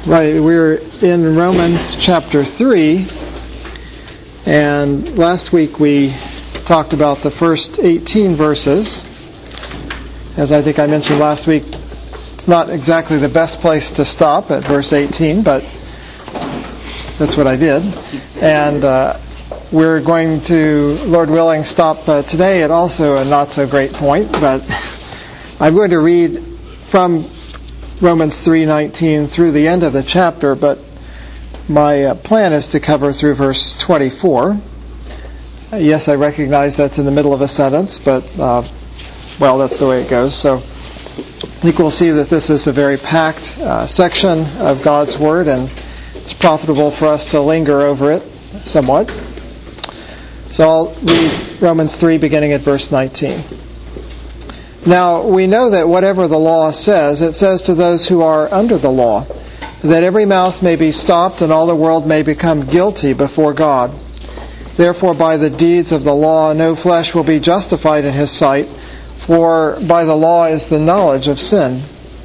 Right, we're in Romans chapter 3, and last week we talked about the first 18 verses. As I think I mentioned last week, it's not exactly the best place to stop at verse 18, but that's what I did. And we're going to, Lord willing, stop today at also a not-so-great point, but I'm going to read from Romans 3:19 through the end of the chapter, but my plan is to cover through verse 24. Yes, I recognize that's in the middle of a sentence, but, that's the way it goes. So I think we'll see that this is a very packed section of God's Word, and it's profitable for us to linger over it somewhat. So I'll read Romans 3 beginning at verse 19. Now, we know that whatever the law says, it says to those who are under the law, that every mouth may be stopped and all the world may become guilty before God. Therefore, by the deeds of the law, no flesh will be justified in his sight, for by the law is the knowledge of sin.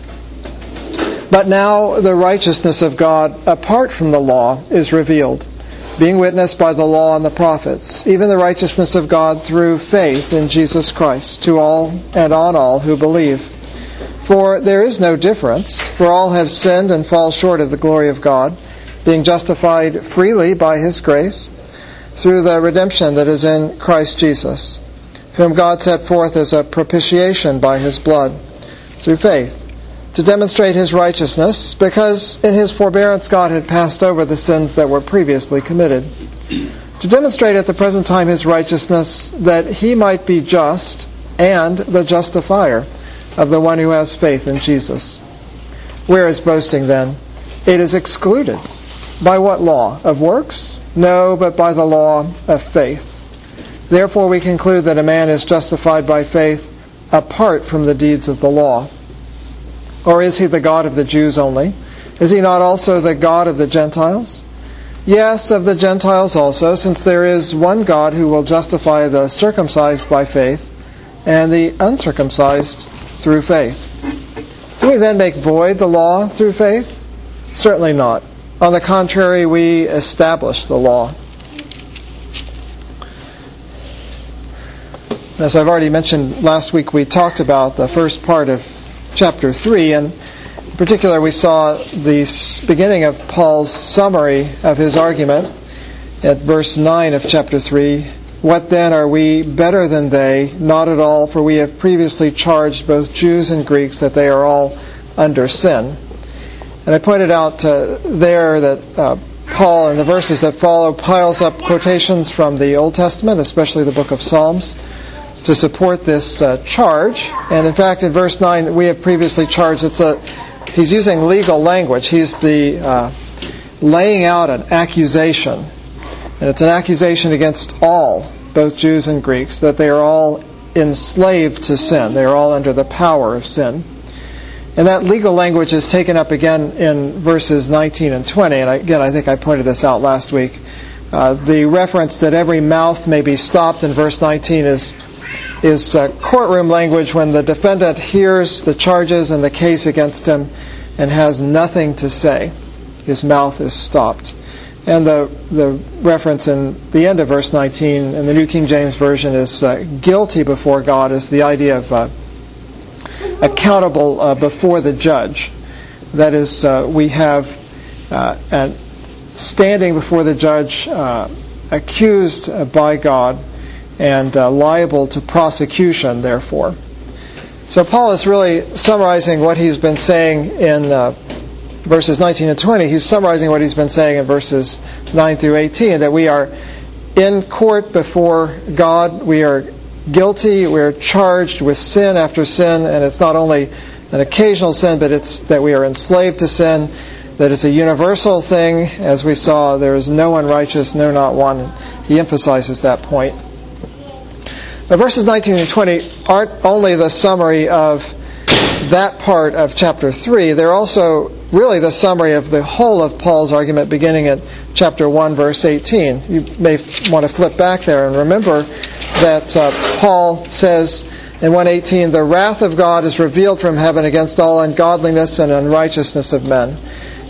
But now the righteousness of God, apart from the law, is revealed, being witnessed by the law and the prophets, even the righteousness of God through faith in Jesus Christ, to all and on all who believe. For there is no difference, for all have sinned and fall short of the glory of God, being justified freely by His grace, through the redemption that is in Christ Jesus, whom God set forth as a propitiation by His blood, through faith, to demonstrate His righteousness, because in His forbearance God had passed over the sins that were previously committed, to demonstrate at the present time His righteousness, that He might be just and the justifier of the one who has faith in Jesus. Where is boasting then? It is excluded. By what law? Of works? No, but by the law of faith. Therefore we conclude that a man is justified by faith apart from the deeds of the law. Or is he the God of the Jews only? Is he not also the God of the Gentiles? Yes, of the Gentiles also, since there is one God who will justify the circumcised by faith and the uncircumcised through faith. Do we then make void the law through faith? Certainly not. On the contrary, we establish the law. As I've already mentioned last week, we talked about the first part of chapter 3, and in particular we saw the beginning of Paul's summary of his argument at verse 9 of chapter 3. What then, are we better than they? Not at all, for we have previously charged both Jews and Greeks that they are all under sin. And I pointed out there that Paul, in the verses that follow, piles up quotations from the Old Testament, especially the book of Psalms, to support this charge. And in fact, in verse 9, we have previously charged, he's using legal language. He's laying out an accusation. And it's an accusation against all, both Jews and Greeks, that they are all enslaved to sin. They are all under the power of sin. And that legal language is taken up again in verses 19 and 20. And again, I think I pointed this out last week. The reference that every mouth may be stopped in verse 19 is courtroom language when the defendant hears the charges and the case against him and has nothing to say. His mouth is stopped. And the reference in the end of verse 19 in the New King James Version is guilty before God, is the idea of accountable before the judge. That is, we have standing before the judge, accused by God, and liable to prosecution, therefore. So Paul is really summarizing what he's been saying in verses 19 and 20. He's summarizing what he's been saying in verses 9 through 18, that we are in court before God, we are guilty, we are charged with sin after sin, and it's not only an occasional sin, but it's that we are enslaved to sin, that it's a universal thing. As we saw, there is no one righteous, no, not one. He emphasizes that point. But verses 19 and 20 aren't only the summary of that part of chapter 3, they're also really the summary of the whole of Paul's argument beginning at chapter 1, verse 18. You may want to flip back there and remember that Paul says In 1:18, the wrath of God is revealed from heaven against all ungodliness and unrighteousness of men,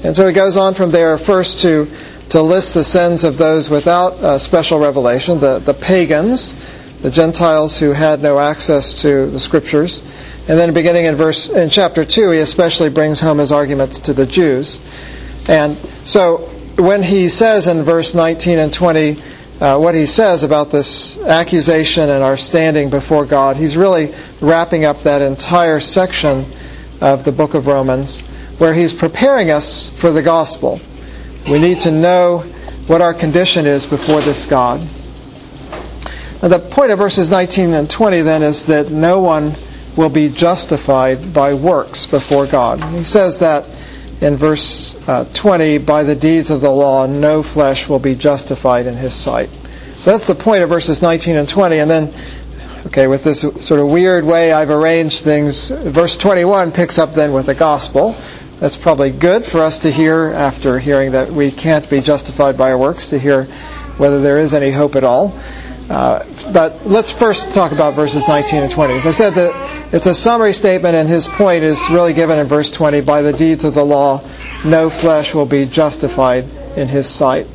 And so he goes on from there first to list the sins of those without special revelation, the pagans, the Gentiles who had no access to the Scriptures. And then beginning in chapter 2, he especially brings home his arguments to the Jews. And so when he says in verse 19 and 20 what he says about this accusation and our standing before God, he's really wrapping up that entire section of the book of Romans where he's preparing us for the gospel. We need to know what our condition is before this God. Now, the point of verses 19 and 20 then is that no one will be justified by works before God. He says that in verse 20, by the deeds of the law, no flesh will be justified in his sight. So that's the point of verses 19 and 20. And then, with this sort of weird way I've arranged things, verse 21 picks up then with the gospel. That's probably good for us to hear after hearing that we can't be justified by our works, to hear whether there is any hope at all. But let's first talk about verses 19 and 20. As I said, that it's a summary statement, and his point is really given in verse 20. By the deeds of the law, no flesh will be justified in his sight.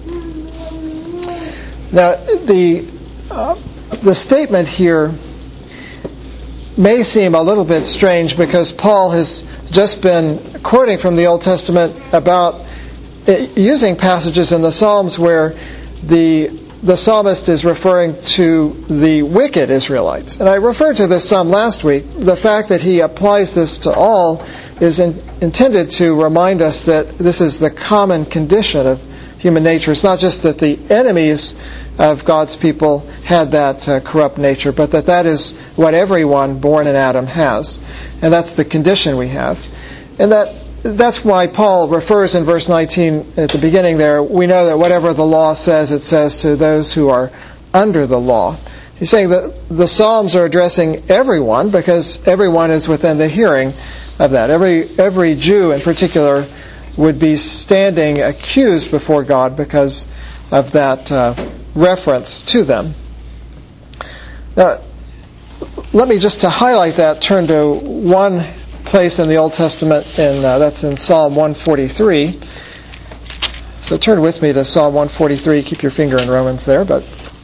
Now, the statement here may seem a little bit strange because Paul has just been quoting from the Old Testament about using passages in the Psalms where the psalmist is referring to the wicked Israelites. And I referred to this some last week. The fact that he applies this to all is intended to remind us that this is the common condition of human nature. It's not just that the enemies of God's people had that corrupt nature, but that is what everyone born in Adam has. And that's the condition we have. And that's why Paul refers in verse 19 at the beginning there, we know that whatever the law says, it says to those who are under the law. He's saying that the Psalms are addressing everyone because everyone is within the hearing of that. Every Jew in particular would be standing accused before God because of that reference to them. Now, let me just to highlight that turn to one place in the Old Testament, and that's in Psalm 143. So turn with me to Psalm 143. Keep your finger in Romans there, but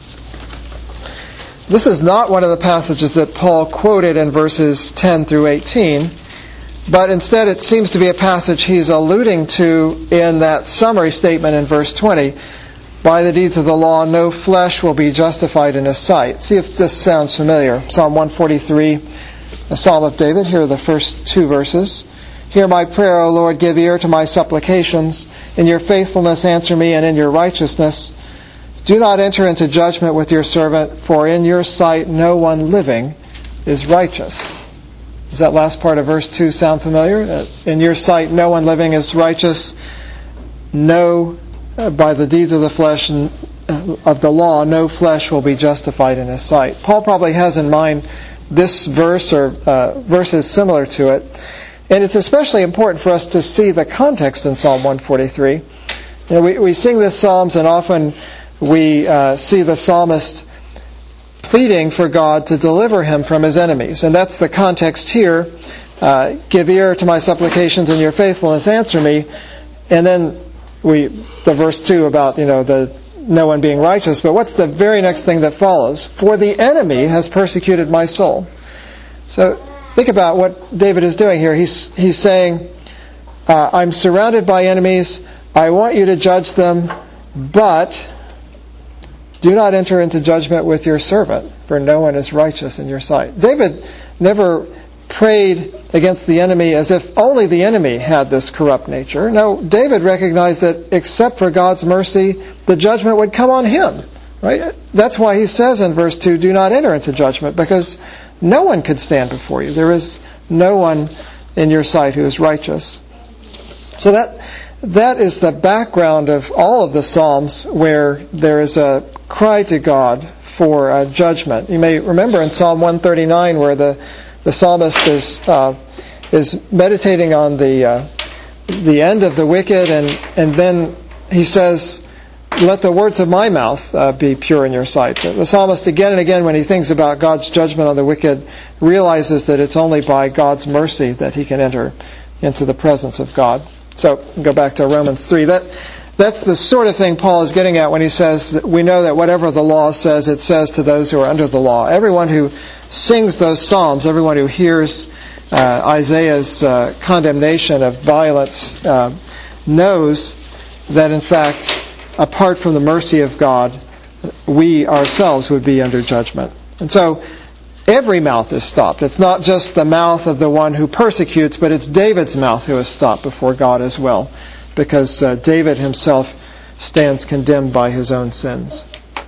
this is not one of the passages that Paul quoted in verses 10 through 18, but instead it seems to be a passage he's alluding to in that summary statement in verse 20. By the deeds of the law, no flesh will be justified in his sight. See if this sounds familiar. Psalm 143, a psalm of David. Here are the first two verses. Hear my prayer, O Lord, give ear to my supplications. In your faithfulness answer me, and in your righteousness. Do not enter into judgment with your servant, for in your sight no one living is righteous. Does that last part of verse 2 sound familiar? In your sight no one living is righteous. No, by the deeds of the flesh and of the law, no flesh will be justified in his sight. Paul probably has in mind this verse or verses similar to it. And it's especially important for us to see the context in Psalm 143. We sing this Psalms, and often we see the psalmist pleading for God to deliver him from his enemies. And that's the context here. Give ear to my supplications, and your faithfulness answer me. And then the verse 2 about, the no one being righteous. But what's the very next thing that follows? For the enemy has persecuted my soul. So think about what David is doing here. He's saying, I'm surrounded by enemies. I want you to judge them, but do not enter into judgment with your servant, for no one is righteous in your sight. David never prayed against the enemy as if only the enemy had this corrupt nature. No, David recognized that except for God's mercy, the judgment would come on him. Right? That's why he says in verse 2, do not enter into judgment, because no one could stand before you. There is no one in your sight who is righteous. So that is the background of all of the Psalms, where there is a cry to God for judgment. You may remember in Psalm 139 where the psalmist is meditating on the end of the wicked, and then he says, let the words of my mouth be pure in your sight. The psalmist again and again, when he thinks about God's judgment on the wicked, realizes that it's only by God's mercy that he can enter into the presence of God. So go back to Romans 3. That's the sort of thing Paul is getting at when he says that we know that whatever the law says, it says to those who are under the law. Everyone who sings those psalms, everyone who hears Isaiah's condemnation of violence knows that in fact, apart from the mercy of God, we ourselves would be under judgment. And so every mouth is stopped. It's not just the mouth of the one who persecutes, but it's David's mouth who is stopped before God as well, because David himself stands condemned by his own sins.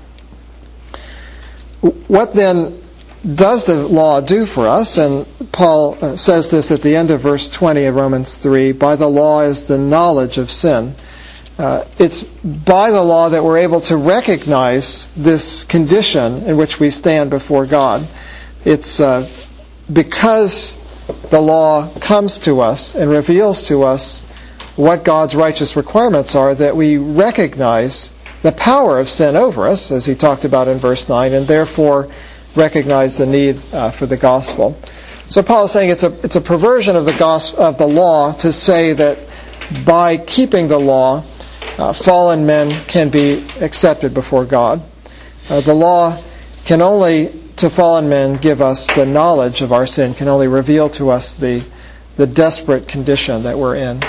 What then does the law do for us? And Paul says this at the end of verse 20 of Romans 3, by the law is the knowledge of sin. It's by the law that we're able to recognize this condition in which we stand before God. It's because the law comes to us and reveals to us what God's righteous requirements are that we recognize the power of sin over us, as he talked about in verse 9, and therefore recognize the need for the gospel. So Paul is saying it's a perversion of the law to say that by keeping the law, fallen men can be accepted before God. The law can only, to fallen men, give us the knowledge of our sin, can only reveal to us the desperate condition that we're in.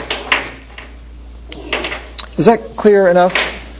Is that clear enough?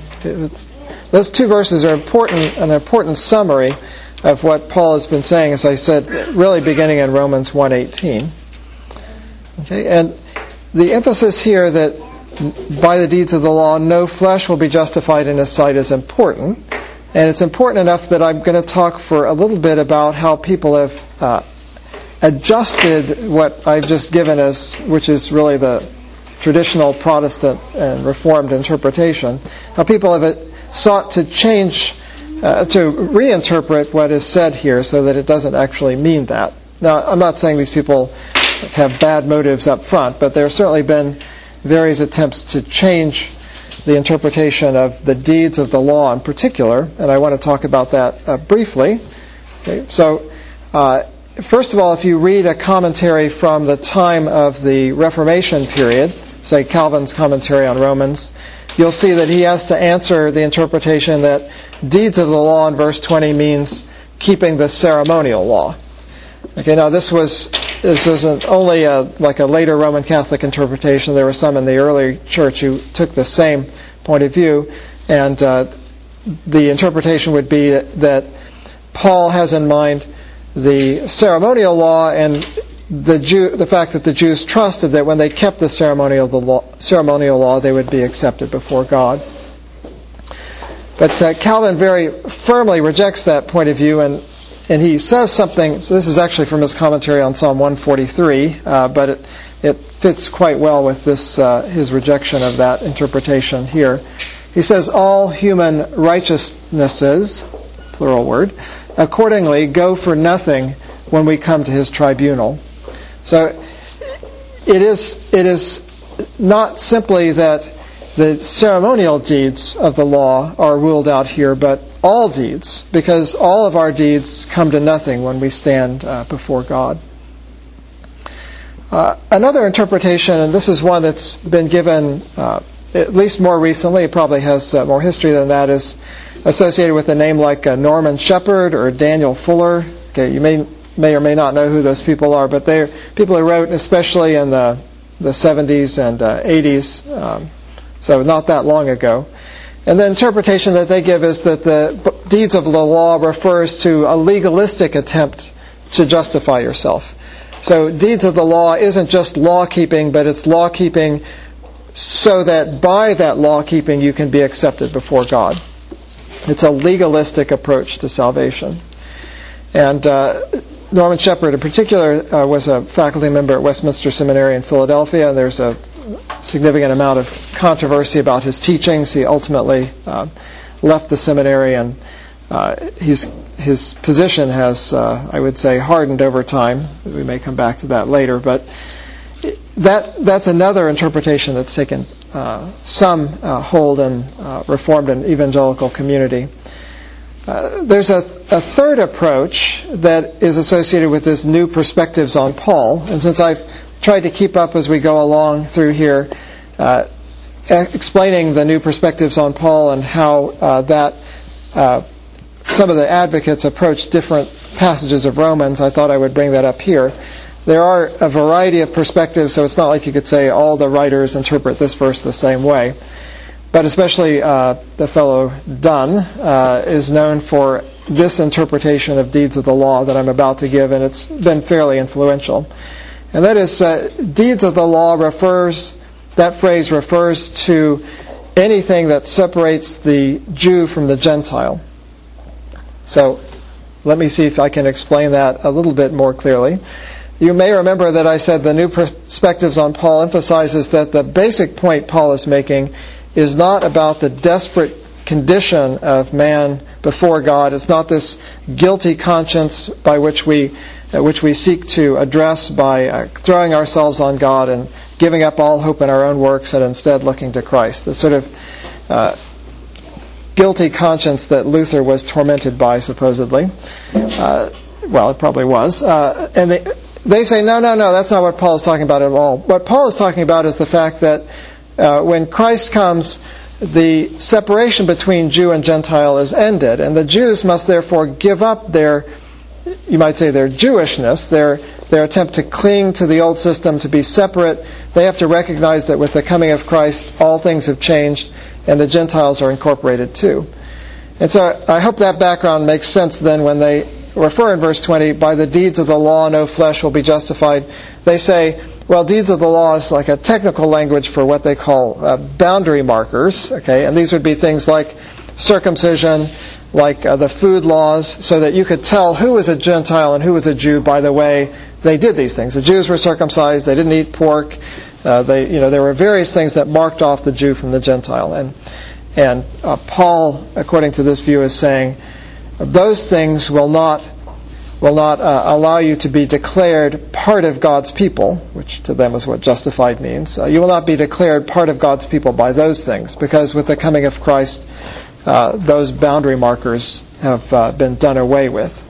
Those two verses are an important summary of what Paul has been saying, as I said, really beginning in Romans 1:18. Okay, and the emphasis here that by the deeds of the law no flesh will be justified in his sight is important. And it's important enough that I'm going to talk for a little bit about how people have adjusted what I've just given us, which is really the traditional Protestant and Reformed interpretation, how people have sought to change, to reinterpret what is said here so that it doesn't actually mean that. Now, I'm not saying these people have bad motives up front, but there have certainly been various attempts to change the interpretation of the deeds of the law in particular, and I want to talk about that briefly. Okay, so, first of all, if you read a commentary from the time of the Reformation period, say Calvin's commentary on Romans, you'll see that he has to answer the interpretation that deeds of the law in verse 20 means keeping the ceremonial law. Okay, now this isn't only like a later Roman Catholic interpretation. There were some in the early church who took the same point of view, and the interpretation would be that Paul has in mind the ceremonial law and the fact that the Jews trusted that when they kept the ceremonial law, they would be accepted before God. But Calvin very firmly rejects that point of view, and he says something. So this is actually from his commentary on Psalm 143, but it fits quite well with this his rejection of that interpretation here. He says, all human righteousnesses, plural word, accordingly go for nothing when we come to his tribunal. So it is not simply that the ceremonial deeds of the law are ruled out here, but all deeds, because all of our deeds come to nothing when we stand before God. Another interpretation, and this is one that's been given at least more recently, it probably has more history than that, is associated with a name like Norman Shepherd or Daniel Fuller. Okay, you may or may not know who those people are, but they're people who wrote especially in the 70s and 80s, so not that long ago. And the interpretation that they give is that the deeds of the law refers to a legalistic attempt to justify yourself. So deeds of the law isn't just law-keeping, but it's law-keeping so that by that law-keeping you can be accepted before God. It's a legalistic approach to salvation. And Norman Shepherd in particular was a faculty member at Westminster Seminary in Philadelphia, and there's a significant amount of controversy about his teachings. He ultimately left the seminary, and his position has, I would say, hardened over time. We may come back to that later, but that's another interpretation that's taken some hold in Reformed and evangelical community. There's a third approach that is associated with this new perspectives on Paul, and since I've tried to keep up as we go along through here, explaining the new perspectives on Paul and how some of the advocates approach different passages of Romans, I thought I would bring that up here. There are a variety of perspectives, so it's not like you could say all the writers interpret this verse the same way. But especially the fellow Dunn is known for this interpretation of deeds of the law that I'm about to give, and it's been fairly influential. And that is, deeds of the law that phrase refers to anything that separates the Jew from the Gentile. So let me see if I can explain that a little bit more clearly. You may remember that I said the New Perspectives on Paul emphasizes that the basic point Paul is making is not about the desperate condition of man before God. It's not this guilty conscience by which we seek to address by throwing ourselves on God and giving up all hope in our own works and instead looking to Christ. The sort of guilty conscience that Luther was tormented by, supposedly. Well, it probably was. And they say, no, that's not what Paul is talking about at all. What Paul is talking about is the fact that when Christ comes, the separation between Jew and Gentile is ended, and the Jews must therefore give up their, you might say, their Jewishness, their attempt to cling to the old system, to be separate. They have to recognize that with the coming of Christ, all things have changed, and the Gentiles are incorporated too. And so I hope that background makes sense then when they refer in verse 20, by the deeds of the law no flesh will be justified. They say, well, deeds of the law is like a technical language for what they call boundary markers, okay? And these would be things like circumcision, like the food laws, so that you could tell who was a Gentile and who was a Jew by the way they did these things. The Jews were circumcised, they didn't eat pork, there were various things that marked off the Jew from the Gentile. And Paul, according to this view, is saying those things will not allow you to be declared part of God's people, which to them is what justified means. You will not be declared part of God's people by those things, because with the coming of Christ, those boundary markers have been done away with.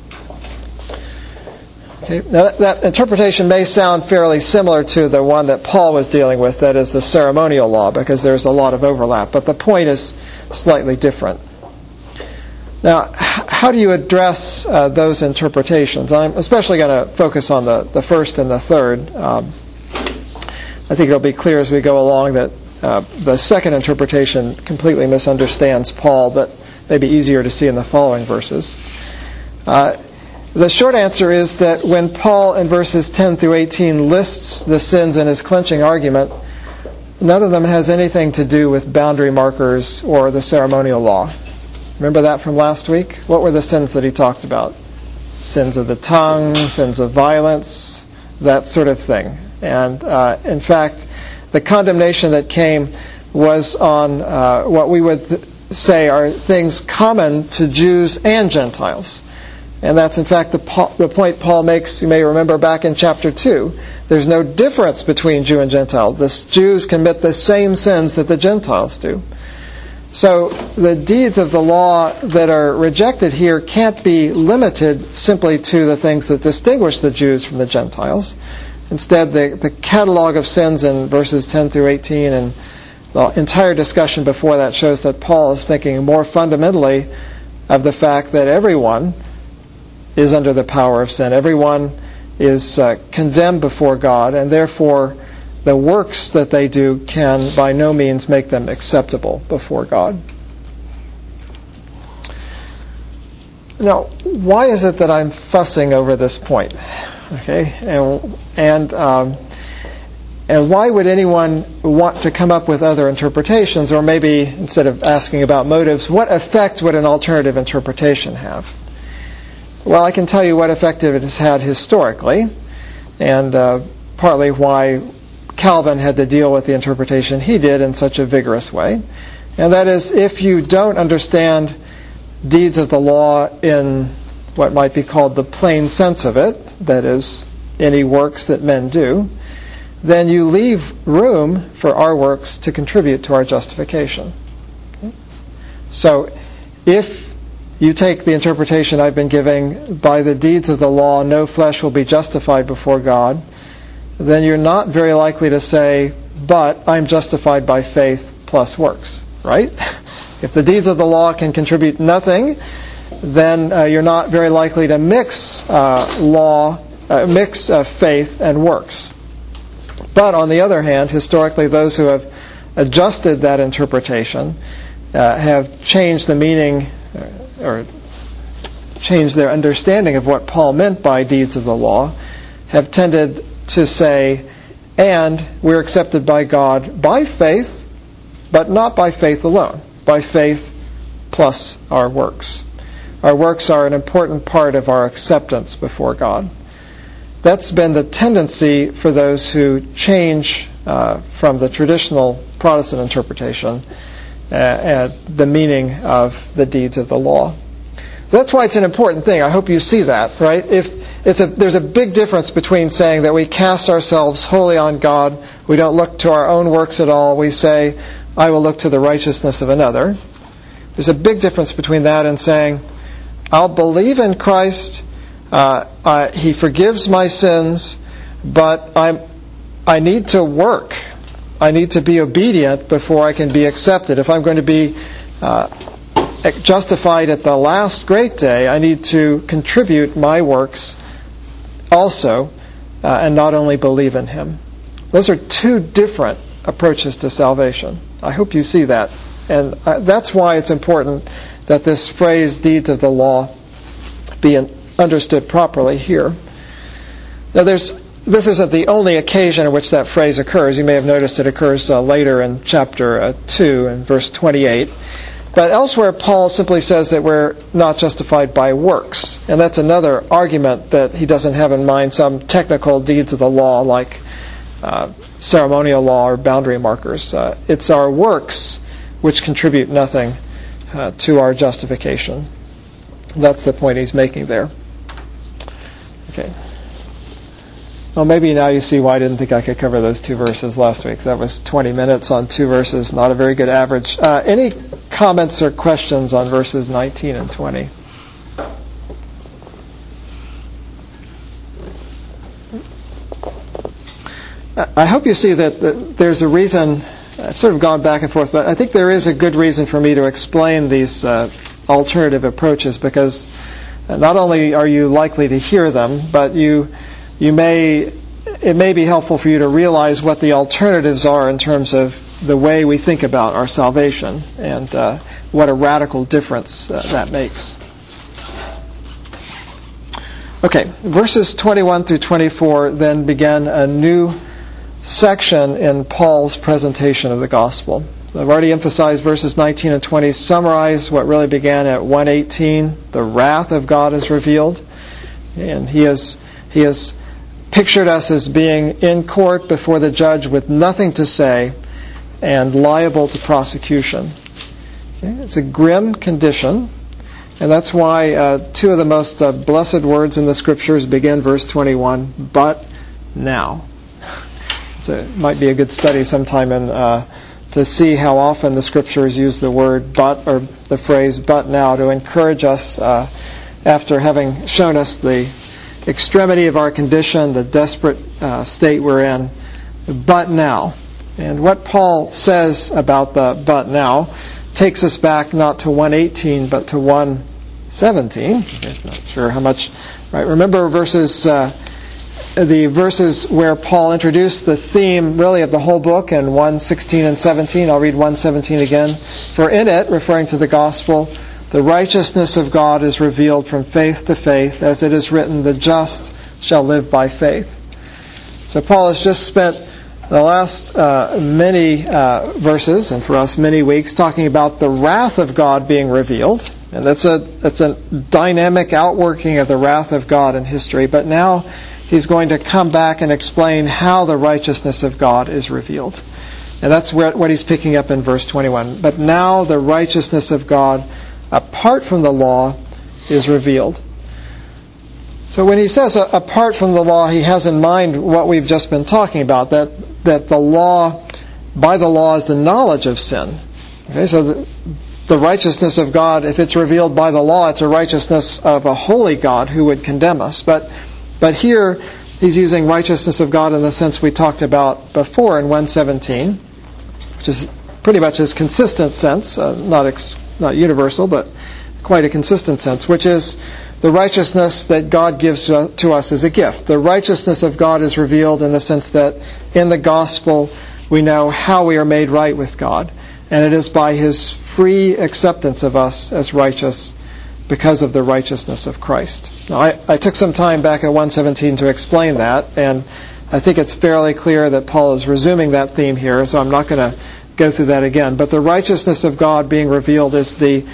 Okay. Now that interpretation may sound fairly similar to the one that Paul was dealing with, that is the ceremonial law, because there's a lot of overlap, but the point is slightly different. Now, how do you address those interpretations? I'm especially going to focus on the first and the third. I think it'll be clear as we go along that the second interpretation completely misunderstands Paul, but may be easier to see in the following verses. The short answer is that when Paul in verses 10 through 18 lists the sins in his clinching argument, none of them has anything to do with boundary markers or the ceremonial law. Remember that from last week? What were the sins that he talked about? Sins of the tongue, sins of violence, that sort of thing. And in fact, the condemnation that came was on what we would say are things common to Jews and Gentiles. And that's in fact the point Paul makes, you may remember back in chapter 2. There's no difference between Jew and Gentile. The Jews commit the same sins that the Gentiles do. So the deeds of the law that are rejected here can't be limited simply to the things that distinguish the Jews from the Gentiles. Instead, the catalog of sins in verses 10 through 18 and the entire discussion before that shows that Paul is thinking more fundamentally of the fact that everyone is under the power of sin. Everyone is condemned before God, and therefore the works that they do can by no means make them acceptable before God. Now, why is it that I'm fussing over this point? Okay, and why would anyone want to come up with other interpretations, or maybe instead of asking about motives, what effect would an alternative interpretation have? Well, I can tell you what effect it has had historically, and partly why Calvin had to deal with the interpretation he did in such a vigorous way. And that is, if you don't understand deeds of the law in what might be called the plain sense of it, that is, any works that men do, then you leave room for our works to contribute to our justification. Okay? So, if you take the interpretation I've been giving, by the deeds of the law no flesh will be justified before God, then you're not very likely to say, but I'm justified by faith plus works, right? If the deeds of the law can contribute nothing, then you're not very likely to mix faith and works. But on the other hand, historically, those who have adjusted that interpretation have changed the meaning or changed their understanding of what Paul meant by deeds of the law, have tended to say, and we're accepted by God by faith, but not by faith alone, by faith plus our works. Our works are an important part of our acceptance before God. That's been the tendency for those who change from the traditional Protestant interpretation the meaning of the deeds of the law. That's why it's an important thing. I hope you see that, right? There's a big difference between saying that we cast ourselves wholly on God, we don't look to our own works at all, we say, I will look to the righteousness of another. There's a big difference between that and saying, I'll believe in Christ, He forgives my sins, but I need to work. I need to be obedient before I can be accepted. If I'm going to be justified at the last great day, I need to contribute my works also, and not only believe in Him. Those are two different approaches to salvation. I hope you see that. And that's why it's important that this phrase, deeds of the law, be understood properly here. Now this isn't the only occasion in which that phrase occurs. You may have noticed it occurs later in chapter 2 and verse 28. But elsewhere, Paul simply says that we're not justified by works. And that's another argument that he doesn't have in mind some technical deeds of the law like ceremonial law or boundary markers. It's our works which contribute nothing to our justification. That's the point he's making there. Okay. Well, maybe now you see why I didn't think I could cover those two verses last week. That was 20 minutes on two verses, not a very good average. Any comments or questions on verses 19 and 20? I hope you see that there's a reason. I've sort of gone back and forth, but I think there is a good reason for me to explain these alternative approaches, because not only are you likely to hear them, but it may be helpful for you to realize what the alternatives are in terms of the way we think about our salvation and what a radical difference that makes. Okay, verses 21 through 24 then begin a new section in Paul's presentation of the gospel. I've already emphasized verses 19 and 20 summarize what really began at 1:18. The wrath of God is revealed, and He has pictured us as being in court before the judge with nothing to say and liable to prosecution. Okay? It's a grim condition, and that's why two of the most blessed words in the Scriptures begin verse 21, but now. So it might be a good study sometime to see how often the Scriptures use the word but, or the phrase but now, to encourage us after having shown us the extremity of our condition, the desperate state we're in, but now. And what Paul says about the but now takes us back not to 1:18 but to 1:17. Not sure how much. Right? Remember the verses where Paul introduced the theme really of the whole book in 1:16 and 17. I'll read 1:17 again. For in it, referring to the gospel, the righteousness of God is revealed from faith to faith, as it is written, the just shall live by faith. So Paul has just spent the last many verses, and for us many weeks, talking about the wrath of God being revealed. And that's a dynamic outworking of the wrath of God in history. But now he's going to come back and explain how the righteousness of God is revealed. And that's what he's picking up in verse 21. But now the righteousness of God, apart from the law, is revealed. So when he says apart from the law, he has in mind what we've just been talking about, that the law, by the law, is the knowledge of sin. Okay, so the righteousness of God, if it's revealed by the law, it's a righteousness of a holy God who would condemn us. But here, He's using righteousness of God in the sense we talked about before in 1:17, which is pretty much his consistent sense, not universal, but quite a consistent sense, which is the righteousness that God gives to us as a gift. The righteousness of God is revealed in the sense that in the gospel we know how we are made right with God, and it is by his free acceptance of us as righteous because of the righteousness of Christ. Now, I took some time back at 1:17 to explain that, and I think it's fairly clear that Paul is resuming that theme here, so I'm not going to go through that again. But the righteousness of God being revealed is the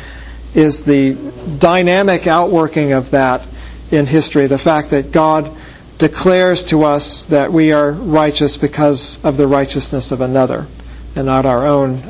dynamic outworking of that in history, the fact that God declares to us that we are righteous because of the righteousness of another and not our own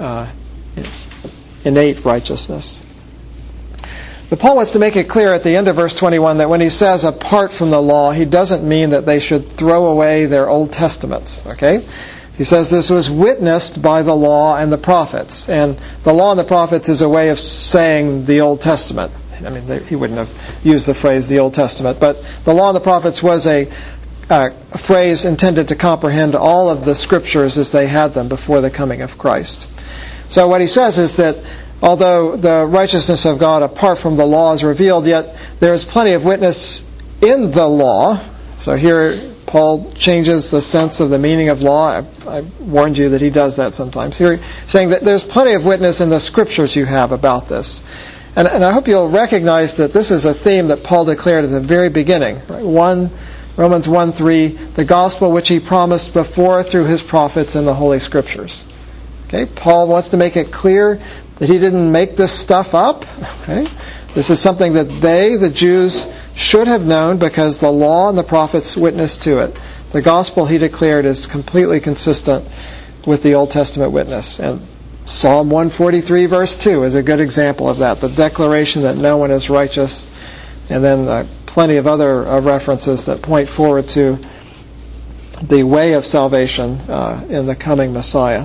innate righteousness. But Paul wants to make it clear at the end of verse 21 that when he says apart from the law, he doesn't mean that they should throw away their Old Testaments. Okay? He says this was witnessed by the law and the prophets. And the law and the prophets is a way of saying the Old Testament. I mean, he wouldn't have used the phrase the Old Testament, but the law and the prophets was a phrase intended to comprehend all of the scriptures as they had them before the coming of Christ. So what he says is that although the righteousness of God apart from the law is revealed, yet there is plenty of witness in the law. So here Paul changes the sense of the meaning of law. I warned you that he does that sometimes. Here saying that there's plenty of witness in the scriptures you have about this. And I hope you'll recognize that this is a theme that Paul declared at the very beginning. Right? Romans 1:3, the gospel which he promised before through his prophets in the Holy Scriptures. Okay, Paul wants to make it clear that he didn't make this stuff up. Okay? This is something that they, the Jews, should have known because the law and the prophets witnessed to it. The gospel, he declared, is completely consistent with the Old Testament witness. And Psalm 143 verse 2 is a good example of that. The declaration that no one is righteous. And then plenty of other references that point forward to the way of salvation in the coming Messiah.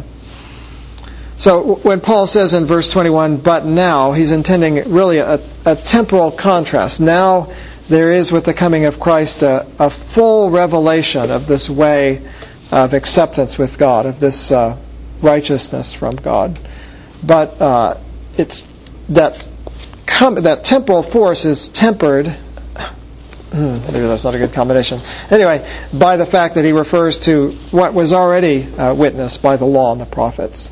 So when Paul says in verse 21, but now, he's intending really a temporal contrast. Now there is with the coming of Christ a full revelation of this way of acceptance with God, of this righteousness from God. But it's that temporal force is tempered, maybe that's not a good combination, anyway, by the fact that he refers to what was already witnessed by the law and the prophets.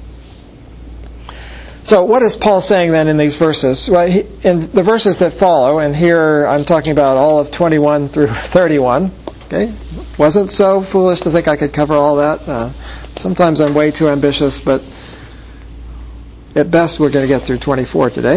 So what is Paul saying then in these verses? Well, in the verses that follow, and here I'm talking about all of 21 through 31, okay? Wasn't so foolish to think I could cover all that. Sometimes I'm way too ambitious, but at best we're going to get through 24 today.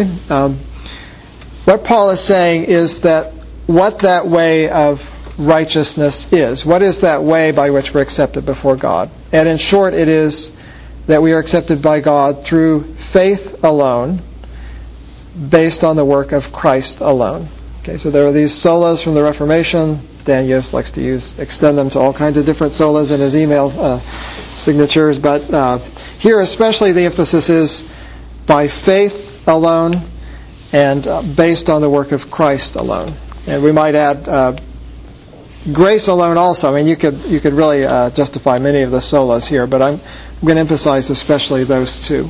What Paul is saying is that what that way of righteousness is. What is that way by which we're accepted before God? And in short, it is that we are accepted by God through faith alone, based on the work of Christ alone. Okay, so there are these solas from the Reformation. Dan Yost likes to extend them to all kinds of different solas in his email signatures, but here especially the emphasis is by faith alone and based on the work of Christ alone. And we might add grace alone also. I mean, you could really justify many of the solas here, but I'm going to emphasize especially those two.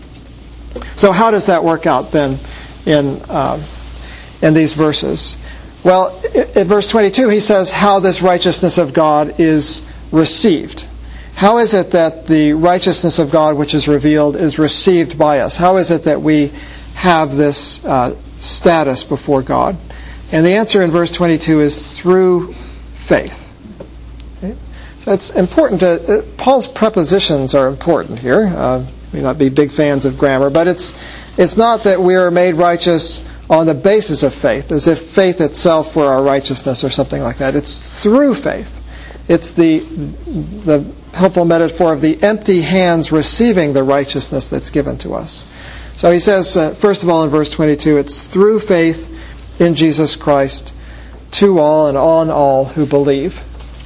So how does that work out then in these verses? Well, in verse 22 he says how this righteousness of God is received. How is it that the righteousness of God which is revealed is received by us? How is it that we have this status before God? And the answer in verse 22 is through faith. Okay? So it's important Paul's prepositions are important here. We may not be big fans of grammar, but it's not that we are made righteous on the basis of faith, as if faith itself were our righteousness or something like that. It's through faith. It's the helpful metaphor of the empty hands receiving the righteousness that's given to us. So he says, first of all in verse 22, it's through faith in Jesus Christ to all and on all who believe.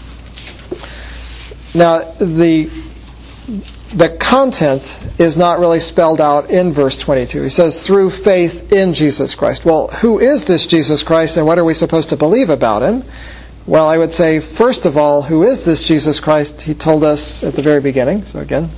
Now, the content is not really spelled out in verse 22. He says, through faith in Jesus Christ. Well, who is this Jesus Christ and what are we supposed to believe about him? Well, I would say, first of all, who is this Jesus Christ? He told us at the very beginning. So again,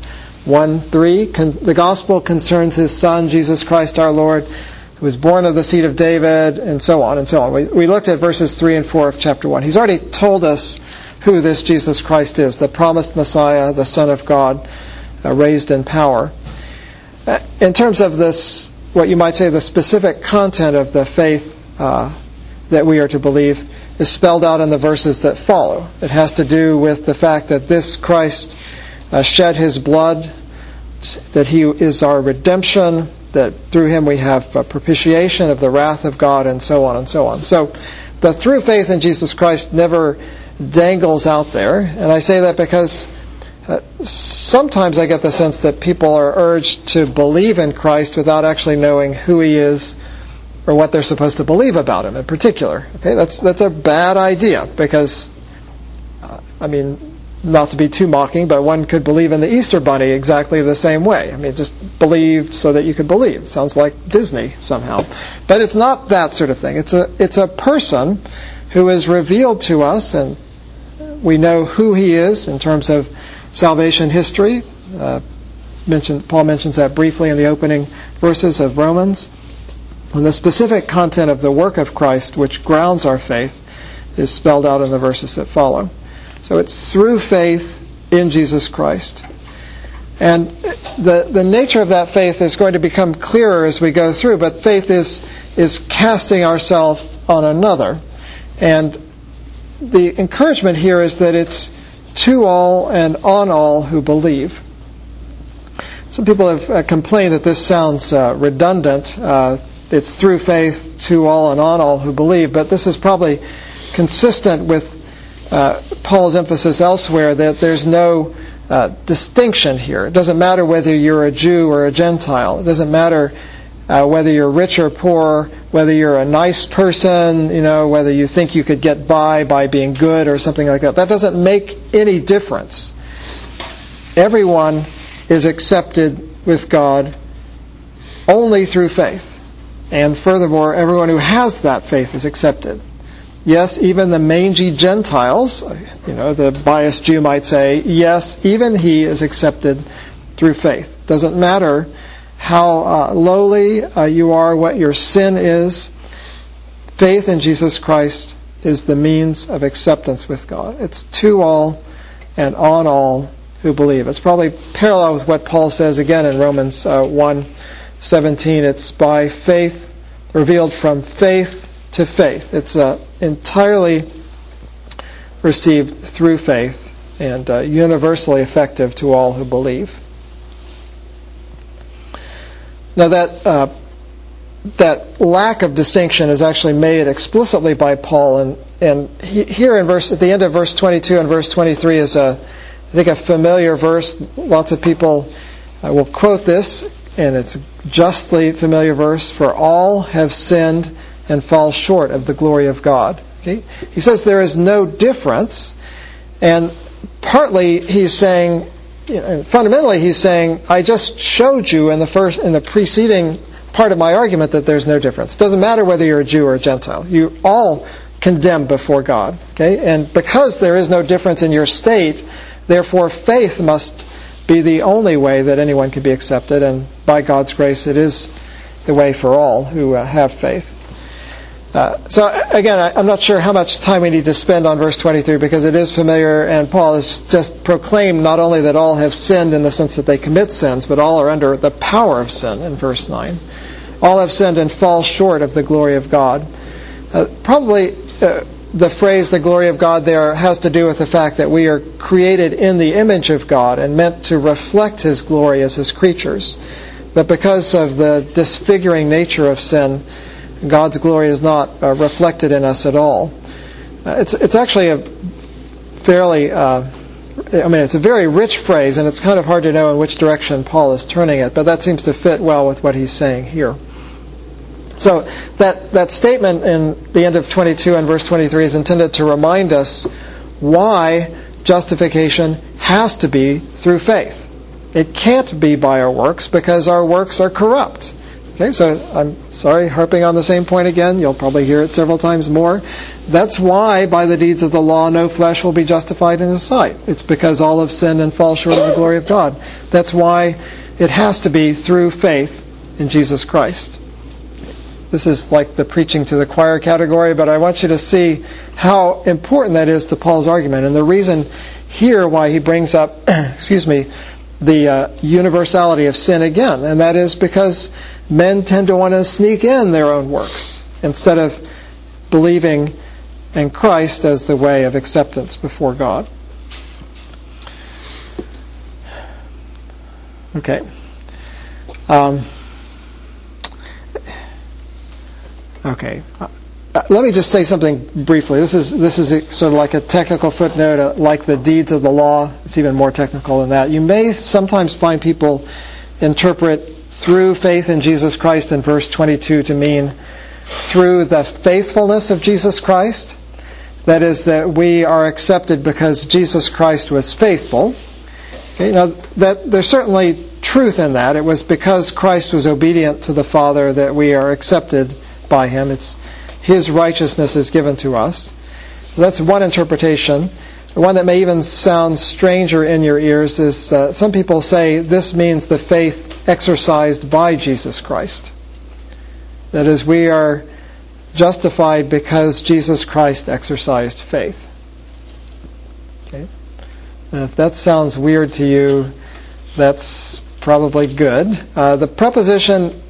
1:3, the gospel concerns his Son, Jesus Christ our Lord, who was born of the seed of David, and so on and so on. We looked at verses 3 and 4 of chapter 1. He's already told us who this Jesus Christ is, the promised Messiah, the Son of God, raised in power. In terms of this, what you might say the specific content of the faith that we are to believe is spelled out in the verses that follow. It has to do with the fact that this Christ shed his blood, that he is our redemption, that through him we have propitiation of the wrath of God, and so on and so on. So the through faith in Jesus Christ never dangles out there. And I say that because sometimes I get the sense that people are urged to believe in Christ without actually knowing who he is or what they're supposed to believe about him in particular. Okay, that's a bad idea because, not to be too mocking, but one could believe in the Easter Bunny exactly the same way. Just believed so that you could believe. Sounds like Disney somehow. But it's not that sort of thing. It's a person who is revealed to us, and we know who he is in terms of salvation history. Paul mentions that briefly in the opening verses of Romans. And the specific content of the work of Christ, which grounds our faith, is spelled out in the verses that follow. So it's through faith in Jesus Christ. And the nature of that faith is going to become clearer as we go through, but faith is casting ourselves on another. And the encouragement here is that it's to all and on all who believe. Some people have complained that this sounds redundant. It's through faith to all and on all who believe, but this is probably consistent with Paul's emphasis elsewhere that there's no distinction here. It doesn't matter whether you're a Jew or a Gentile. It doesn't matter whether you're rich or poor, whether you're a nice person, whether you think you could get by being good or something like that. That doesn't make any difference. Everyone is accepted with God only through faith. And furthermore, everyone who has that faith is accepted. Yes, even the mangy Gentiles, the biased Jew might say, yes, even he is accepted through faith. Doesn't matter how lowly you are, what your sin is. Faith in Jesus Christ is the means of acceptance with God. It's to all and on all who believe. It's probably parallel with what Paul says again in Romans 1:17. It's by faith, revealed from faith to faith. It's entirely received through faith and universally effective to all who believe. Now that lack of distinction is actually made explicitly by Paul, and here at the end of verse 22 and verse 23 is I think a familiar verse. Lots of people will quote this, and it's a justly familiar verse. For all have sinned and fall short of the glory of God. Okay? He says there is no difference, and partly he's saying, fundamentally he's saying, I just showed you in the preceding part of my argument that there's no difference. It doesn't matter whether you're a Jew or a Gentile. You all condemned before God. Okay? And because there is no difference in your state, therefore faith must be the only way that anyone can be accepted, and by God's grace it is the way for all who have faith. So again, I'm not sure how much time we need to spend on verse 23 because it is familiar, and Paul has just proclaimed not only that all have sinned in the sense that they commit sins, but all are under the power of sin in verse 9. All have sinned and fall short of the glory of God. Probably the phrase, the glory of God, there has to do with the fact that we are created in the image of God and meant to reflect His glory as His creatures. But because of the disfiguring nature of sin, God's glory is not reflected in us at all. It's actually a fairly, it's a very rich phrase, and it's kind of hard to know in which direction Paul is turning it, but that seems to fit well with what he's saying here. So that statement in the end of 22 and verse 23 is intended to remind us why justification has to be through faith. It can't be by our works because our works are corrupt. Okay, so I'm sorry, harping on the same point again. You'll probably hear it several times more. That's why by the deeds of the law no flesh will be justified in His sight. It's because all have sinned and fall short of the glory of God. That's why it has to be through faith in Jesus Christ. This is like the preaching to the choir category, but I want you to see how important that is to Paul's argument. And the reason here why he brings up, the universality of sin again, and that is because men tend to want to sneak in their own works instead of believing in Christ as the way of acceptance before God. Okay. Let me just say something briefly. This is sort of like a technical footnote, like the deeds of the law. It's even more technical than that. You may sometimes find people interpret through faith in Jesus Christ in verse 22 to mean through the faithfulness of Jesus Christ. That is, that we are accepted because Jesus Christ was faithful. Okay, now that there's certainly truth in that. It was because Christ was obedient to the Father that we are accepted by Him. It's His righteousness is given to us. So that's one interpretation. The one that may even sound stranger in your ears is some people say this means the faith exercised by Jesus Christ. That is, we are justified because Jesus Christ exercised faith. Okay? And if that sounds weird to you, that's probably good. The preposition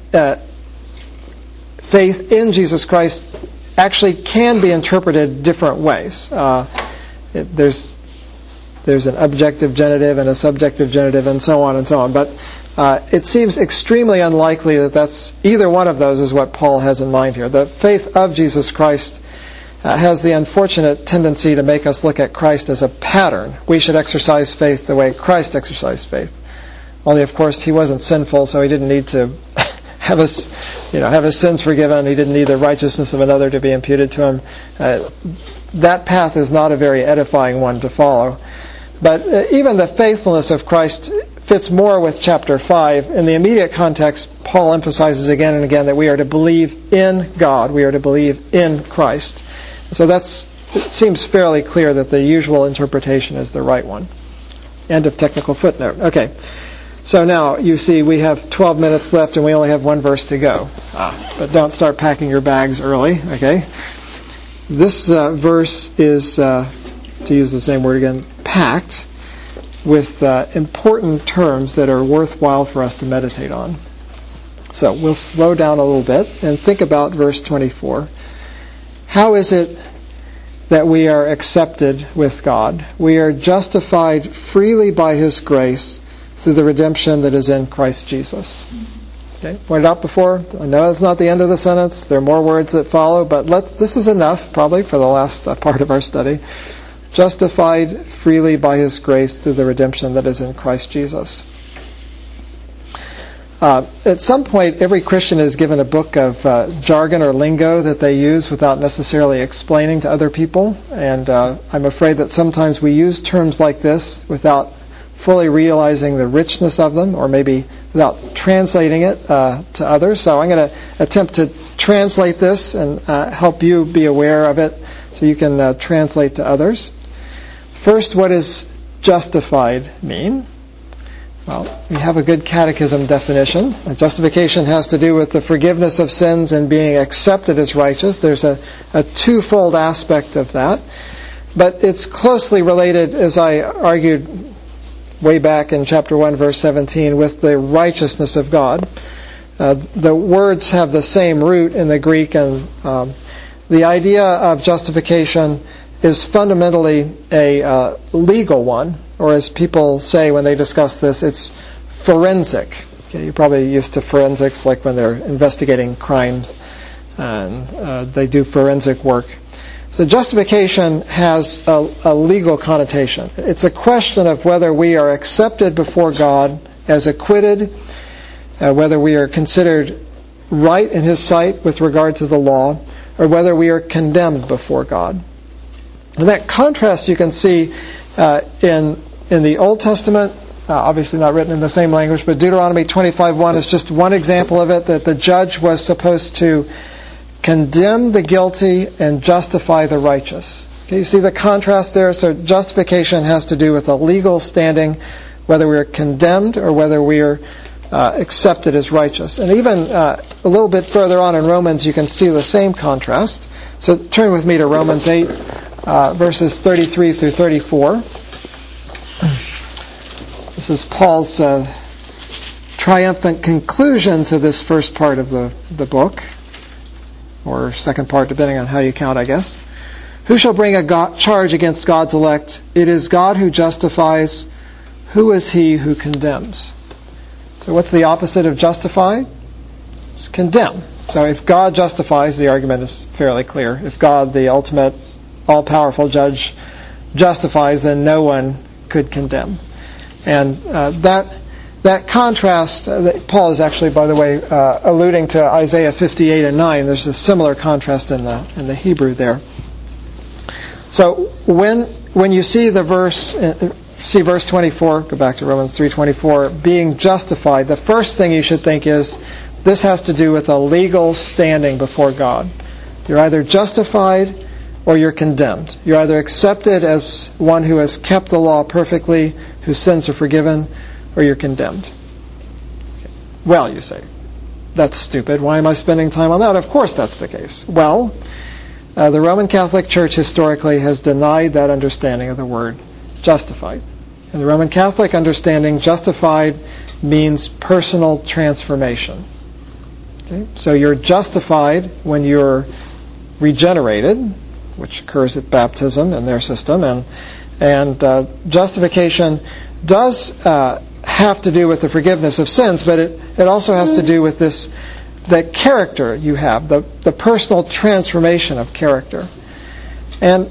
faith in Jesus Christ actually can be interpreted different ways. There's an objective genitive and a subjective genitive and so on and so on. But it seems extremely unlikely that that's either one of those is what Paul has in mind here. The faith of Jesus Christ has the unfortunate tendency to make us look at Christ as a pattern. We should exercise faith the way Christ exercised faith. Only, of course, He wasn't sinful, so He didn't need to have his sins forgiven. He didn't need the righteousness of another to be imputed to Him. That path is not a very edifying one to follow. But even the faithfulness of Christ fits more with chapter 5. In the immediate context, Paul emphasizes again and again that we are to believe in God. We are to believe in Christ. So it seems fairly clear that the usual interpretation is the right one. End of technical footnote. Okay. So now, you see, we have 12 minutes left and we only have one verse to go. But don't start packing your bags early, okay? This verse is, to use the same word again, packed with important terms that are worthwhile for us to meditate on. So we'll slow down a little bit and think about verse 24. How is it that we are accepted with God? We are justified freely by His grace through the redemption that is in Christ Jesus. Okay, pointed out before, I know it's not the end of the sentence. There are more words that follow, but this is enough probably for the last part of our study. Justified freely by His grace through the redemption that is in Christ Jesus. At some point, every Christian is given a book of jargon or lingo that they use without necessarily explaining to other people. And I'm afraid that sometimes we use terms like this without fully realizing the richness of them, or maybe without translating it to others. So I'm going to attempt to translate this and help you be aware of it so you can translate to others. First, what does justified mean? Well, we have a good catechism definition. Justification has to do with the forgiveness of sins and being accepted as righteous. There's a twofold aspect of that. But it's closely related, as I argued way back in chapter 1, verse 17, with the righteousness of God. The words have the same root in the Greek, and the idea of justification is fundamentally a legal one, or as people say when they discuss this, it's forensic. Okay, you're probably used to forensics, like when they're investigating crimes, and they do forensic work. So justification has a legal connotation. It's a question of whether we are accepted before God as acquitted, whether we are considered right in His sight with regard to the law, or whether we are condemned before God. And that contrast you can see in the Old Testament, obviously not written in the same language, but Deuteronomy 25:1 is just one example of it, that the judge was supposed to condemn the guilty and justify the righteous. Okay, you see the contrast there? So justification has to do with a legal standing, whether we are condemned or whether we are accepted as righteous. And even a little bit further on in Romans, you can see the same contrast. So turn with me to Romans 8, verses 33 through 34. This is Paul's triumphant conclusion to this first part of the book, or second part, depending on how you count, I guess. Who shall bring a charge against God's elect? It is God who justifies. Who is he who condemns? So what's the opposite of justify? It's condemn. So if God justifies, the argument is fairly clear. If God, the ultimate, all-powerful judge, justifies, then no one could condemn. And that contrast, Paul is actually, by the way, alluding to Isaiah 58 and 9. There's a similar contrast in the Hebrew there. So when you see the verse, see verse 24, go back to Romans 3:24, being justified, the first thing you should think is, this has to do with a legal standing before God. You're either justified or you're condemned. You're either accepted as one who has kept the law perfectly, whose sins are forgiven, or you're condemned. Well, you say, that's stupid. Why am I spending time on that? Of course that's the case. Well, the Roman Catholic Church historically has denied that understanding of the word justified. In the Roman Catholic understanding, justified means personal transformation. Okay? So you're justified when you're regenerated, which occurs at baptism in their system, and justification does have to do with the forgiveness of sins, but it also has to do with the character you have, the personal transformation of character. And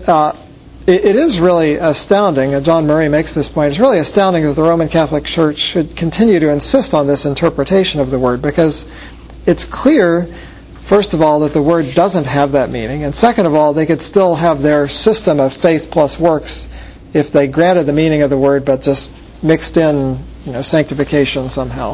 it is really astounding, and John Murray makes this point, it's really astounding that the Roman Catholic Church should continue to insist on this interpretation of the word, because it's clear, first of all, that the word doesn't have that meaning, and second of all, they could still have their system of faith plus works if they granted the meaning of the word but just mixed in sanctification somehow.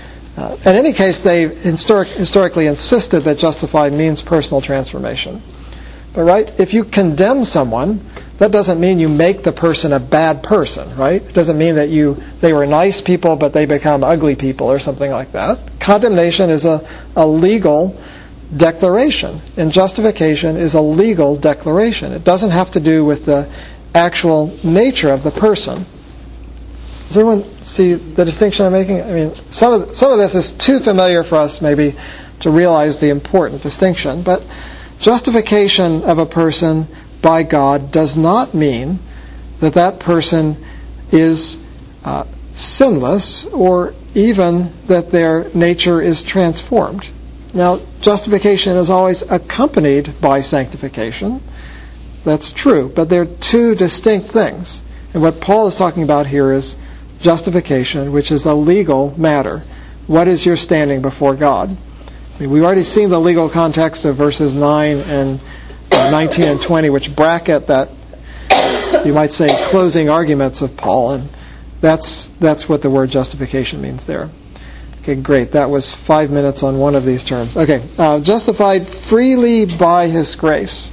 In any case, they historically insisted that justified means personal transformation. But right, if you condemn someone, that doesn't mean you make the person a bad person, right? It doesn't mean that they were nice people but they become ugly people or something like that. Condemnation is a legal declaration, and justification is a legal declaration. It doesn't have to do with the actual nature of the person. Does everyone see the distinction I'm making? I mean, some of this is too familiar for us maybe to realize the important distinction, but justification of a person by God does not mean that person is sinless, or even that their nature is transformed. Now, justification is always accompanied by sanctification. That's true, but they're two distinct things. And what Paul is talking about here is justification, which is a legal matter. What is your standing before God? I mean, we've already seen the legal context of verses 9 and 19 and 20, which bracket that, you might say, closing arguments of Paul, and that's what the word justification means there. Okay, great. That was 5 minutes on one of these terms. Okay, justified freely by His grace.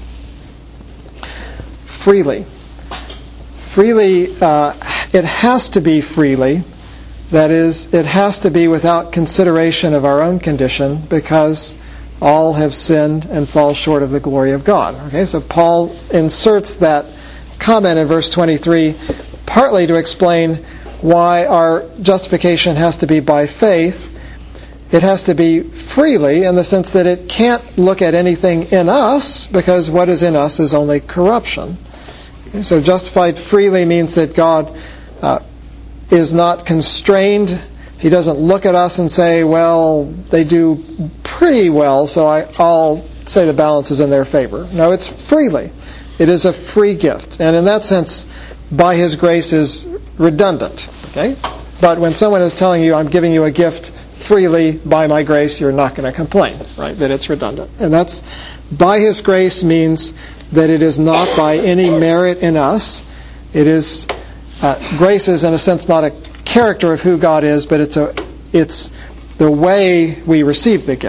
Freely. Freely, it has to be freely. That is, it has to be without consideration of our own condition, because all have sinned and fall short of the glory of God. Okay, so Paul inserts that comment in verse 23 partly to explain why our justification has to be by faith. It has to be freely in the sense that it can't look at anything in us, because what is in us is only corruption. Okay, so justified freely means that God is not constrained. He doesn't look at us and say, well, they do pretty well, so I'll say the balance is in their favor. No, it's freely. It is a free gift. And in that sense, by His grace is redundant. Okay? But when someone is telling you, I'm giving you a gift freely by my grace, you're not going to complain, right? That it's redundant. And that's, by His grace means that it is not by any merit in us. It is, grace is in a sense not a character of who God is, but it's the way we receive the gift.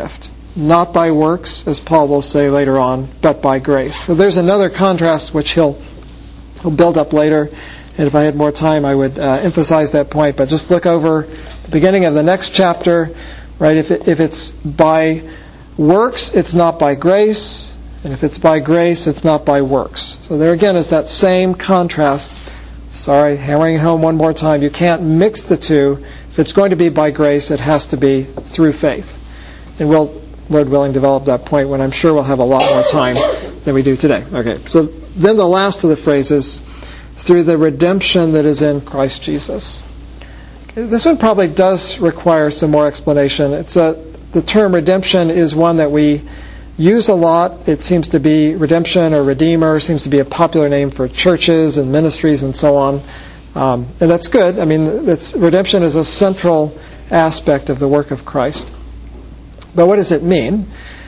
not by works, as Paul will say later on, but by grace. So there's another contrast which he'll build up later, and if I had more time I would emphasize that point, but just look over the beginning of the next chapter, right? If it's by works, it's not by grace, and if it's by grace, it's not by works. So there again is that same contrast. Sorry, hammering home one more time. You can't mix the two. If it's going to be by grace, it has to be through faith. And we'll, Lord willing, develop that point when I'm sure we'll have a lot more time than we do today. Okay, so then the last of the phrases, through the redemption that is in Christ Jesus. Okay, this one probably does require some more explanation. The term redemption is one that we use a lot. It seems to be redemption or redeemer seems to be a popular name for churches and ministries and so on. And that's good. I mean, redemption is a central aspect of the work of Christ. But what does it mean?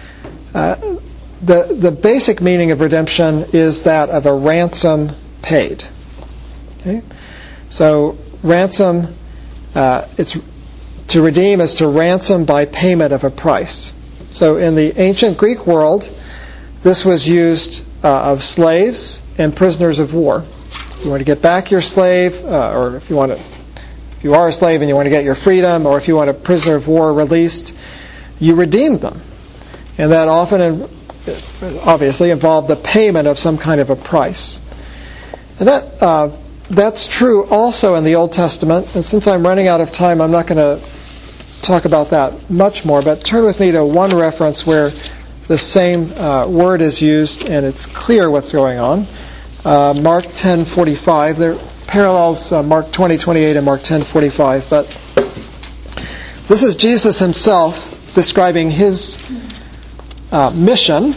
The basic meaning of redemption is that of a ransom paid. Okay? So ransom, it's to redeem is to ransom by payment of a price. So in the ancient Greek world, this was used of slaves and prisoners of war. If you want to get back your slave, or if you are a slave and you want to get your freedom, or if you want a prisoner of war released, you redeemed them. And that often, obviously, involved the payment of some kind of a price. And that's true also in the Old Testament. And since I'm running out of time, I'm not going to talk about that much more, but turn with me to one reference where the same word is used and it's clear what's going on. Mark 10:45. There parallels Mark 20:28 and Mark 10:45, but this is Jesus himself describing his mission.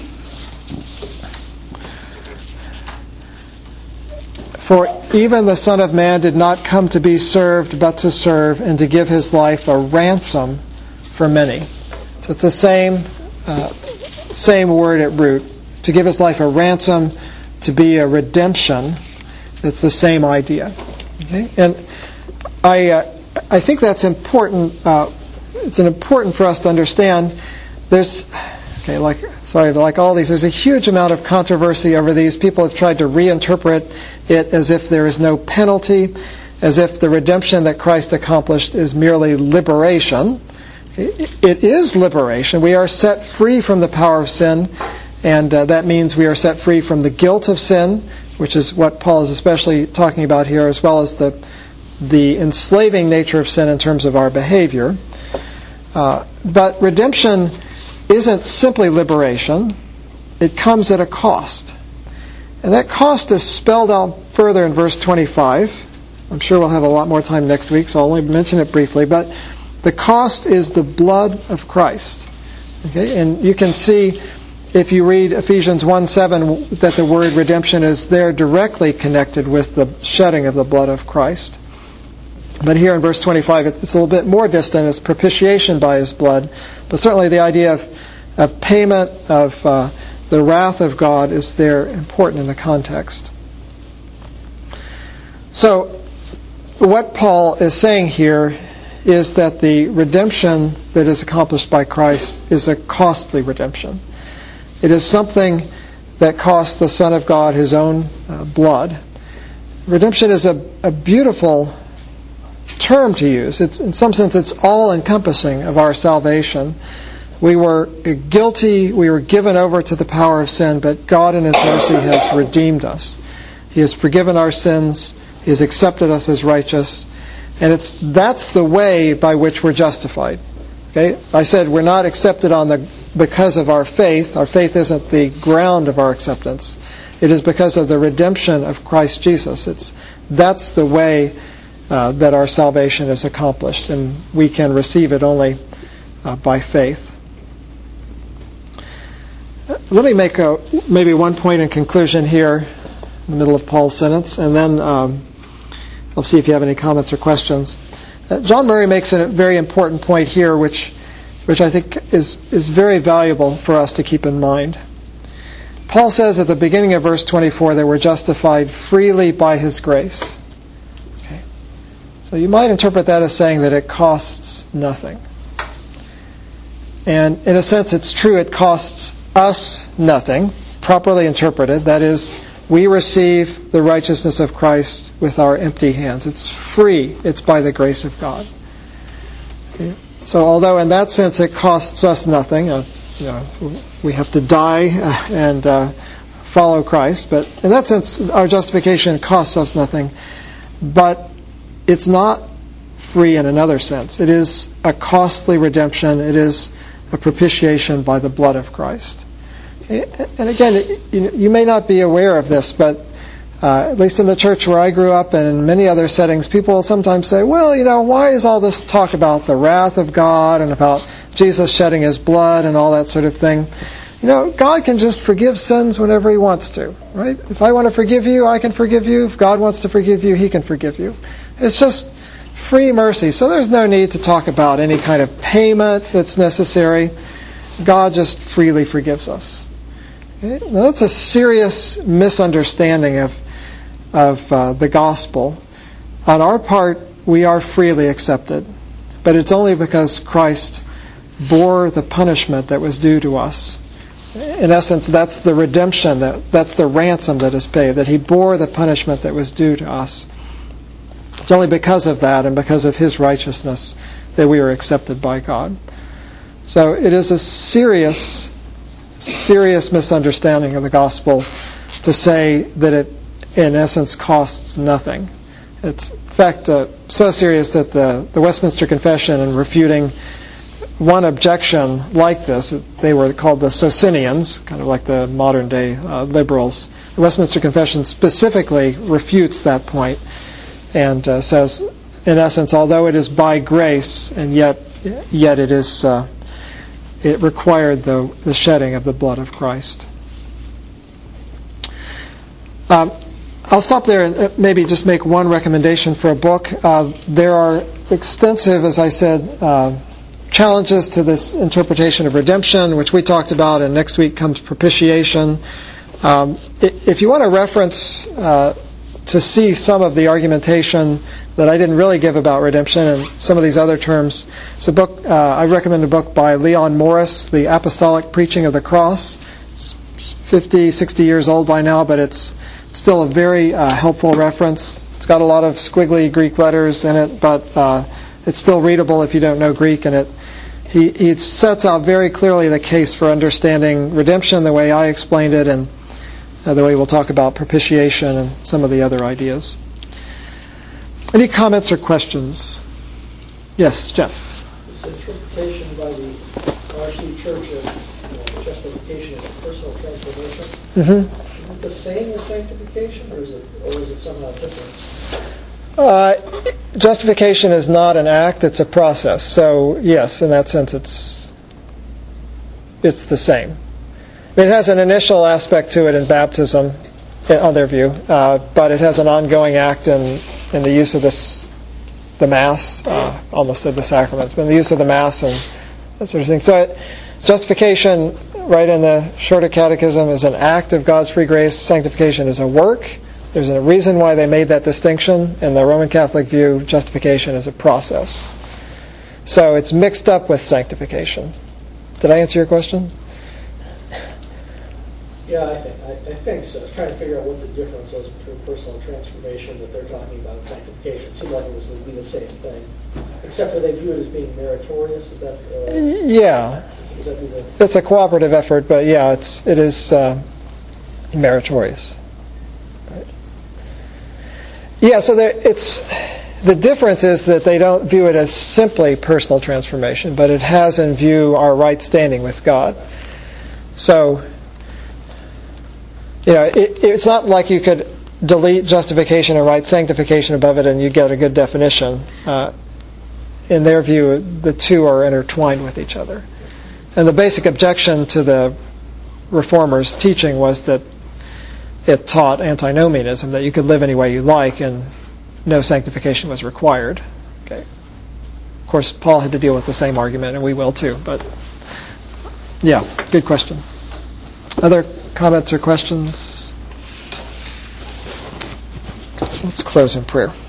For even the Son of Man did not come to be served, but to serve, and to give his life a ransom for many. So it's the same word at root. To give his life a ransom, to be a redemption. It's the same idea. Okay? And I think that's important. It's important for us to understand. Like all these, there's a huge amount of controversy over these. People have tried to reinterpret it as if there is no penalty, as if the redemption that Christ accomplished is merely liberation. It is liberation. We are set free from the power of sin, and that means we are set free from the guilt of sin, which is what Paul is especially talking about here, as well as the enslaving nature of sin in terms of our behavior. But redemption isn't simply liberation. It comes at a cost. And that cost is spelled out further in verse 25. I'm sure we'll have a lot more time next week, so I'll only mention it briefly. But the cost is the blood of Christ. Okay? And you can see, if you read Ephesians 1:7, that the word redemption is there directly connected with the shedding of the blood of Christ. But here in verse 25, it's a little bit more distant. It's propitiation by his blood. But certainly the idea of payment of the wrath of God is there important in the context. So what Paul is saying here is that the redemption that is accomplished by Christ is a costly redemption. It is something that costs the Son of God his own blood. Redemption is a beautiful term to use. It's, in some sense, it's all-encompassing of our salvation. We were guilty, we were given over to the power of sin, but God in his mercy has redeemed us. He has forgiven our sins, he has accepted us as righteous, and that's the way by which we're justified. Okay? I said we're not accepted because of our faith. Our faith isn't the ground of our acceptance. It is because of the redemption of Christ Jesus. That's the way that our salvation is accomplished, and we can receive it only by faith. Let me make maybe one point in conclusion here in the middle of Paul's sentence, and then I'll see if you have any comments or questions. John Murray makes a very important point here, which I think is very valuable for us to keep in mind. Paul says at the beginning of verse 24 that we're justified freely by his grace. Okay. So you might interpret that as saying that it costs nothing. And in a sense, it's true, it costs us nothing, properly interpreted. That is, we receive the righteousness of Christ with our empty hands. It's free. It's by the grace of God. Okay? So although in that sense it costs us nothing, we have to die and follow Christ, but in that sense our justification costs us nothing. But it's not free in another sense. It is a costly redemption. It is a propitiation by the blood of Christ. And again, you may not be aware of this, but at least in the church where I grew up and in many other settings, people sometimes say, well, why is all this talk about the wrath of God and about Jesus shedding his blood and all that sort of thing? God can just forgive sins whenever he wants to, right? If I want to forgive you, I can forgive you. If God wants to forgive you, he can forgive you. It's just free mercy. So there's no need to talk about any kind of payment that's necessary. God just freely forgives us. Okay? Now, that's a serious misunderstanding of the gospel. On our part, we are freely accepted, but it's only because Christ bore the punishment that was due to us. In essence, that's the redemption, that's the ransom that is paid, that he bore the punishment that was due to us. It's only because of that and because of his righteousness that we are accepted by God. So it is a serious misunderstanding of the gospel to say that it, in essence, costs nothing. It's, in fact, so serious that the Westminster Confession, in refuting one objection like this, they were called the Socinians, kind of like the modern-day liberals. The Westminster Confession specifically refutes that point and says, in essence, although it is by grace, and yet it is it required the shedding of the blood of Christ. I'll stop there and maybe just make one recommendation for a book. There are extensive, as I said, challenges to this interpretation of redemption, which we talked about, and next week comes propitiation. If you want a reference to see some of the argumentation that I didn't really give about redemption and some of these other terms, it's a book, I recommend a book by Leon Morris, The Apostolic Preaching of the Cross. It's 50, 60 years old by now, but it's still a very helpful reference. It's got a lot of squiggly Greek letters in it, but it's still readable if you don't know Greek, and he sets out very clearly the case for understanding redemption the way I explained it, and the way we'll talk about propitiation and some of the other ideas. Any comments or questions? Yes, Jeff. This interpretation by the RC Church of justification as a personal transformation. Mm-hmm. Is it the same as sanctification, or is it somehow different? Justification is not an act, it's a process. So, yes, in that sense, it's the same. It has an initial aspect to it in baptism, on their view, but it has an ongoing act in the use of the Mass, almost said the sacraments, but in the use of the Mass and that sort of thing. So justification, right in the Shorter Catechism, is an act of God's free grace. Sanctification is a work. There's a reason why they made that distinction. In the Roman Catholic view, justification is a process. So it's mixed up with sanctification. Did I answer your question? Yeah, I think so. I was trying to figure out what the difference was between personal transformation that they're talking about and sanctification. It seemed like it was the same thing, except for they view it as being meritorious. Is that? Yeah. Is that it's a cooperative effort, but yeah, it is meritorious. Right. Yeah. So the difference is that they don't view it as simply personal transformation, but it has in view our right standing with God. So. It's not like you could delete justification and write sanctification above it and you get a good definition. In their view, the two are intertwined with each other. And the basic objection to the Reformers' teaching was that it taught antinomianism, that you could live any way you like and no sanctification was required. Okay. Of course, Paul had to deal with the same argument, and we will too. But yeah, good question. Other comments or questions? Let's close in prayer.